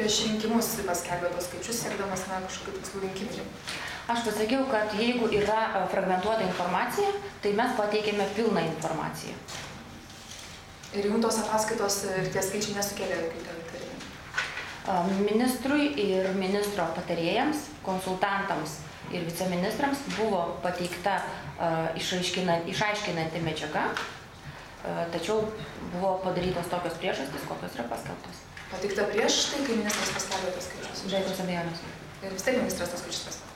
prieš rinkimus paskelbė tos skaičius, siekdamas kažkokių tikslų rinkiminių? Aš pasakiau, kad jeigu yra fragmentuota informacija, tai mes pateikėme pilną informaciją. Ir jums tos ataskaitos ir tie skaičiai nesukėlė jokių įtarimų? Ministrui ir ministro patarėjams, konsultantams ir viceministrams buvo pateikta išaiškinanti medžiaga, tačiau buvo padarytos tokios priežastys, kokios yra paskelbtos. Pateikta prieš tai, kai ministras paskelbė tos skaičius? Be jokios abejonės. Ir vis tiek ministras tos skaičius paskelbė?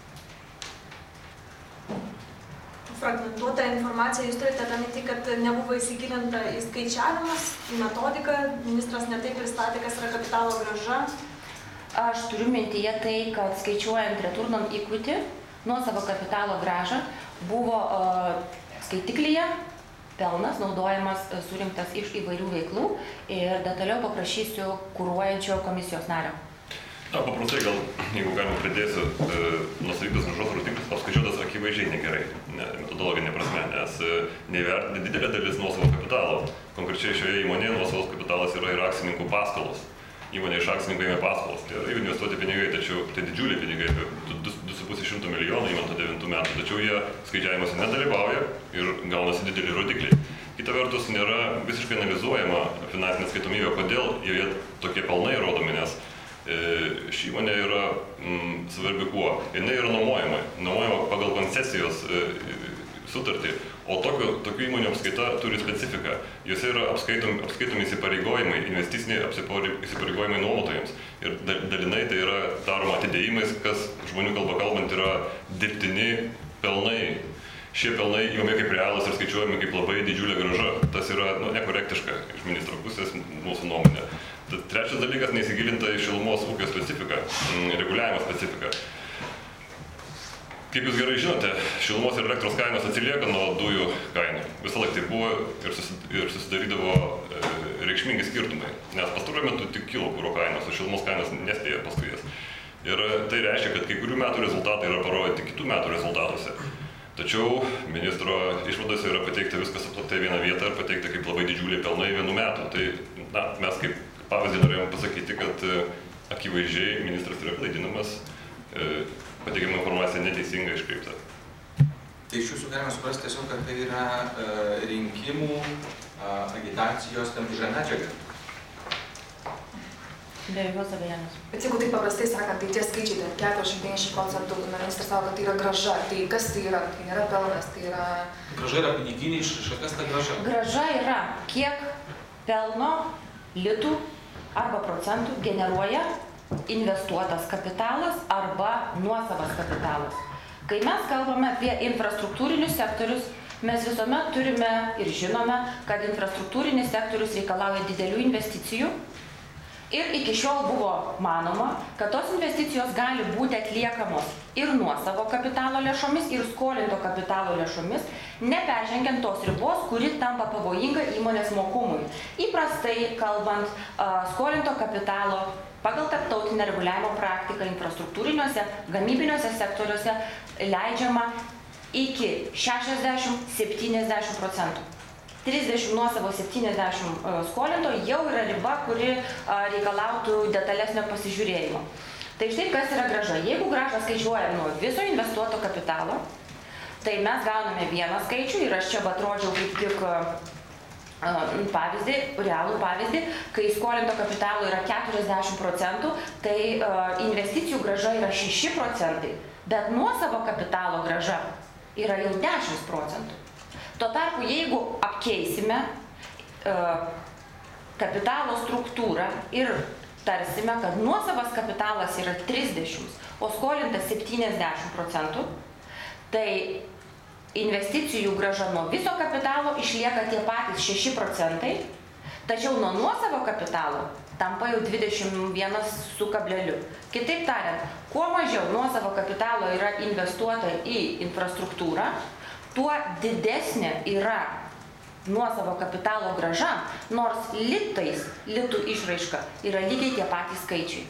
Fragmentuota informacija, jūs turite tą mintį, kad nebuvo įsigilinta į skaičiavimus, į metodiką, ministras netaip pristatė, kas yra kapitalo grąža. Aš turiu mintyje tai, kad skaičiuojant return on equity, nuosavo kapitalo grąžą, buvo skaitiklyje pelnas naudojamas surinktas iš įvairių veiklų ir detaliau paprašysiu kuruojančio komisijos nario. Paprastai gal, jeigu galima pridėsiu, nuosavybės grąžos rodiklis apskaičiuotas akivaizdžiai negerai, metodologinė prasme, nes neįvertinti didelė dalis nuosavo kapitalo. Konkrečiai šioje įmonėje nuosavos kapitalas yra ir akcininkų paskolos. Įmonė iš akcininkų ėmė paskolas, tai yra investuoti pinigai, tačiau tai didžiuliai pinigai, apie 2,5 milijonų įmanto 9 metų, tačiau jie skaičiavimuose nedalyvauja ir gaunasi dideli rodikliai. Kita vertus, nėra visiškai analizuojama finansinė skaitomybė, kodėl joje tokie pelnai rodomi, nes ši įmonė yra svarbi kuo. Jinai yra nuomojama pagal koncesijos sutartį, o tokių įmonių apskaita turi specifiką. Jose yra apskaitomi įsipareigojimai, investiciniai įsipareigojimai nuomotojams. Ir dalinai tai yra daroma atidėjimais, kas žmonių kalba kalbant yra dirbtini pelnai. Šie pelnai įmami kaip realūs ir skaičiuojami kaip labai didžiulė grąža. Tas yra nekorektiška iš ministro pusės mūsų nuomonė. Trečias dalykas - neįsigilinta į šilumos ūkio specifiką, reguliavimo specifiką. Kaip jūs gerai žinote, šilumos ir elektros kainos atsilieka nuo dujų kainų. Visą laiką tai buvo ir susidarydavo reikšmingi skirtumai, nes pastaruoju metu tik kilo kuro kainos, o šilumos kainos nespėjo paskui jas. Ir tai reiškia, kad kai kurių metų rezultatai yra parodyti kitų metų rezultatuose. Tačiau ministro išvadose yra pateikta viskas suplakta į vieną vietą ir pateikta kaip labai didžiuliai pelnai vienų metų. Tai mes kaip pavyzdį norėjom pasakyti, kad akivaizdžiai ministras yra klaidinamas, pateikiama informacija neteisinga iškreipta. Tai iš jūsų galima suprasti tiesiog, kad tai yra rinkimų agitacijos tam tikra medžiaga. Be jokios abejonės. Bet jeigu taip paprastai sakant, tai tie skaičiai, 40-90%, ministras sako, kad tai yra grąža. Tai kas tai yra? Tai nėra pelnas, tai yra... Grąža yra piniginiai išraiška, kas ta grąža? Grąža yra, kiek pelno, litų arba procentų generuoja investuotas kapitalas arba nuosavas kapitalas. Kai mes kalbame apie infrastruktūrinius sektorius, mes visuomet turime ir žinome, kad infrastruktūrinis sektorius reikalauja didelių investicijų. Ir iki šiol buvo manoma, kad tos investicijos gali būti atliekamos ir nuosavo kapitalo lėšomis, ir skolinto kapitalo lėšomis, neperžengiant tos ribos, kuri tampa pavojinga įmonės mokumui. Įprastai kalbant, skolinto kapitalo pagal tarptautinę reguliavimo praktiką infrastruktūriniuose, gamybiniuose sektoriuose leidžiama iki 60-70%. 30 nuosavo 70 skolinto jau yra riba, kuri reikalautų detalesnio pasižiūrėjimo. Tai štai kas yra grąža. Jeigu grąžą skaičiuoja nuo viso investuoto kapitalo, tai mes gauname vieną skaičių ir aš čia atrodžiau kaip tik pavyzdį, realų pavyzdį, kai skolinto kapitalo yra 40%, tai investicijų grąža yra 6%, bet nuosavo kapitalo grąža yra jau 10%. Tuo tarpu, jeigu apkeisime kapitalo struktūrą ir tarsime, kad nuosavas kapitalas yra 30, o skolintas 70%, tai investicijų grąža nuo viso kapitalo išlieka tie patys 6%, tačiau nuo nuosavo kapitalo tampa jau 21 su kableliu. Kitaip tariant, kuo mažiau nuosavo kapitalo yra investuota į infrastruktūrą, tuo didesnė yra nuosavo kapitalo grąža, nors litų išraiška yra lygiai tie patys skaičiai.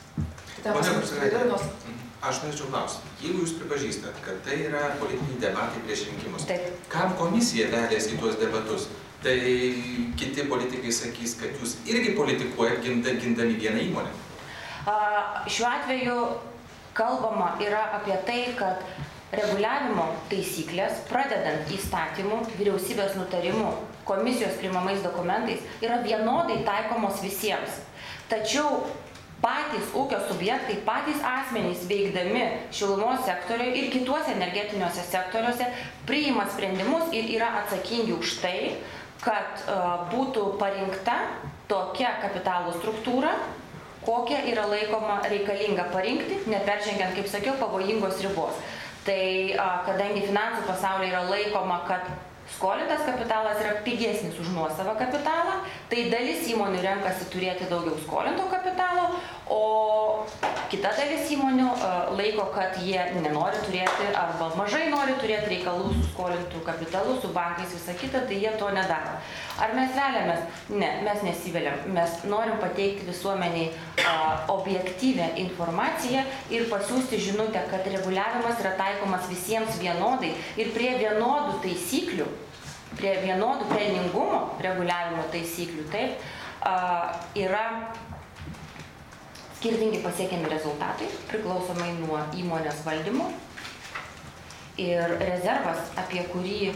Aš norėčiau klausyti, jeigu jūs pripažįstat, kad tai yra politiniai debatai prieš rinkimus, taip, kam komisija vedėsi į tuos debatus? Tai kiti politikai sakys, kad jūs irgi politikuojat gindami vieną įmonę. Šiuo atveju kalbama yra apie tai, kad reguliavimo taisyklės, pradedant įstatymų, vyriausybės nutarimų, komisijos priimamais dokumentais, yra vienodai taikomos visiems. Tačiau patys ūkio subjektai, patys asmenys veikdami šilumos sektoriuje ir kituose energetiniuose sektoriuose priima sprendimus ir yra atsakingi už tai, kad būtų parinkta tokia kapitalo struktūra, kokia yra laikoma reikalinga parinkti, neperžengiant, kaip sakiau, pavojingos ribos. Tai kadangi finansų pasaulyje yra laikoma, kad skolintas kapitalas yra pigesnis už nuosavą kapitalą, tai dalis įmonių renkasi turėti daugiau skolinto kapitalo, o kita dalis įmonių laiko, kad jie nenori turėti arba mažai nori turėti reikalų su skolintų kapitalu, su bankais, visą kitą, tai jie to nedaro. Ar mes veliamės? Ne, mes nesiveliam. Mes norim pateikti visuomeniai objektyvę informaciją ir pasiūsti žinutę, kad reguliavimas yra taikomas visiems vienodai ir prie vienodų taisyklių, prie vienodų pelningumo reguliavimo taisyklių, taip, yra skirtingi pasiekiami rezultatai, priklausomai nuo įmonės valdymo. Ir rezervas, apie kurį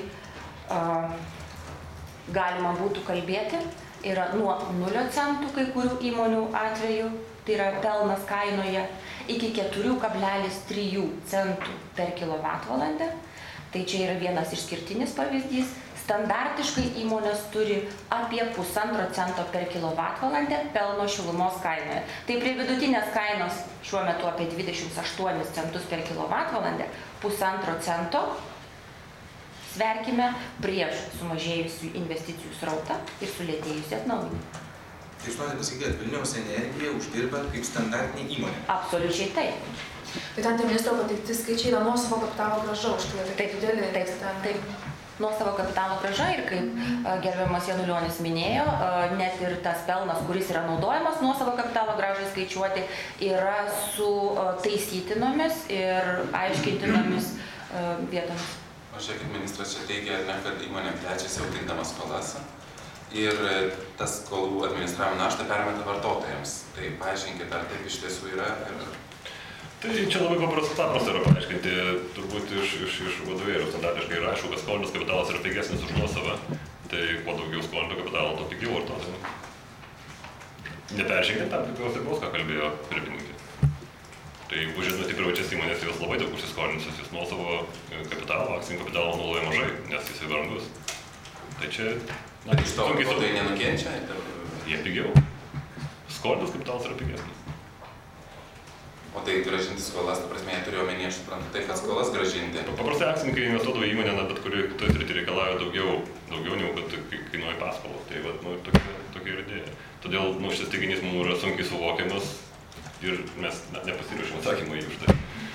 galima būtų kalbėti, yra nuo 0 centų kai kurių įmonių atveju, tai yra pelnas kainoje, iki 4,3 centų per kilovatvalandę. Tai čia yra vienas išskirtinis pavyzdys. Standartiškai įmonės turi apie 1,5 cento per kilovatvalandę pelno šilumos kainoje. Tai prie vidutinės kainos šiuo metu apie 28 centus per kilovatvalandę, 1,5 cento sverkime prieš sumažėjusių investicijų srautą ir sulėtėjusių atnaujinimą. Tai jūs norite pasakyti, kad Vilniaus Energija uždirba kaip standartinė įmonė? Absoliučiai taip. Tai ten ministro pateikti skaičiai yra nuosavo kapitalo grąža už tai. Taip. Nuosavo kapitalo grąža ir kaip gerbiamas Janulionis minėjo, net ir tas pelnas, kuris yra naudojamas nuosavo kapitalo grąžai skaičiuoti, yra su taisytinomis ir aiškintinomis vietomis. Žiūrėkit, ministras čia teigia, kad įmonė plečiasi augindama skolas ir tas skolų administravimo naštą permeta vartotojams. Tai paaiškinkit, ar taip iš tiesų yra? Tai čia labai paprasta yra paaiškinti, turbūt iš vadovėlių standartiškai yra aišku, kad skolinis kapitalas yra pigesnis už nuosavą, tai kuo daugiau skolinto kapitalo, to pigiau vartotojams. Neperžengiant tam tikros ribos, ką kalbėjo pirmininkė. Tai jeigu žiūrėtume privačias įmonės, jos labai daug užsiskolinusios, jos nuosavo kapitalo, akcinį kapitalą naudoja mažai, nes jis yra brangus. Tai čia... Bet iš to vartotojai nenukenčia? Jie pigiau. Skolinis kapitalas yra pigesnis. O tai grąžinti skolas, ta prasme, jie turėjo omenyje, aš suprantu, tai kad skolas grąžinti. Paprastai akcininkai investuodavo į įmonę, bet kuri toj srity reikalauja daugiau negu kad kainuoja paskolos. Tai tokia ir idėja. Todėl šis teiginys mums yra sunkiai suvokiamas. Ir mes nepasiruošėm atsakymą į už tai.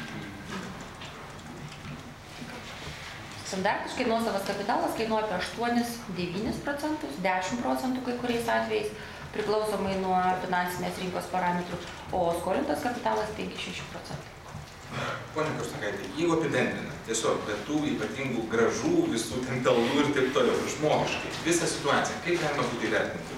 Standartiškai nuosavas kapitalas kainuoja apie 8-9 procentus, 10 procentų kai kuriais atvejais, priklausomai nuo finansinės rinkos parametrų, o skolintas kapitalas 5-6 procentai. Pone Karštakaitė, jeigu apibendrina, tiesiog be tų ypatingų gražų, visų ten pelnų ir taip toliau, žmogiškai, visą situaciją, kaip galima būtų įvertinti?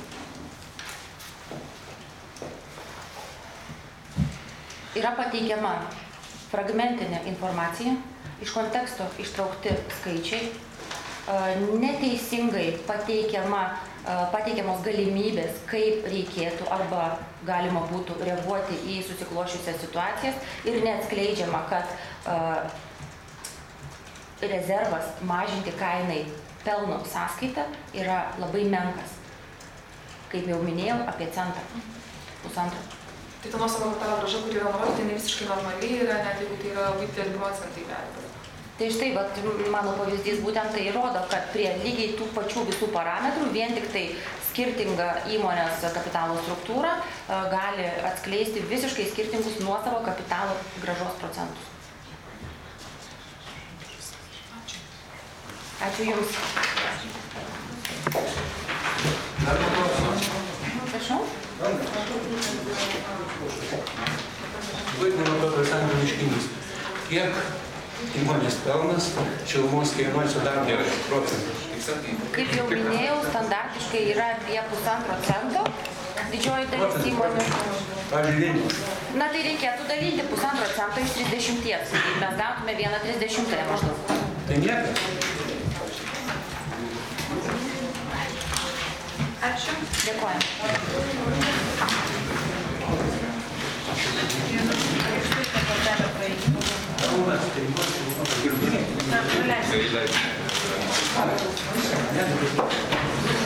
Yra pateikiama fragmentinė informacija, iš konteksto ištraukti skaičiai, neteisingai pateikiamos galimybės, kaip reikėtų arba galima būtų reaguoti į susiklošiusias situacijas ir neatskleidžiama, kad rezervas mažinti kainai pelno sąskaitą yra labai menkas. Kaip jau minėjau, apie centą, 1,5. Tai ta nuosavo kapitalo grąža, kuri yra nurodyta, jinai visiškai normaliai yra, net jeigu tai yra labai dideli procentai vertinami. Tai štai, mano pavyzdys būtent tai rodo, kad prie lygiai tų pačių visų parametrų vien tik tai skirtinga įmonės kapitalo struktūra gali atskleisti visiškai skirtingus nuosavo kapitalo grąžos procentus. Ačiū Jums. Dar klausimas. Prašau. Vaidinimo Petras Andrius Miškinys. Kiek įmonės pelnas šilumos kainuoja sudaro procentų? Kaip jau minėjau, standartiškai yra apie 1,5 cento. Didžioji dalis įmonių. Pavyzdžiui, Vilnius. Na tai reikėtų dalinti 1,5 cento iš 30. Mes gautume 1,30 maždaug. Tai niekas. Ačiū. Dėkojame. Tai leidžiu.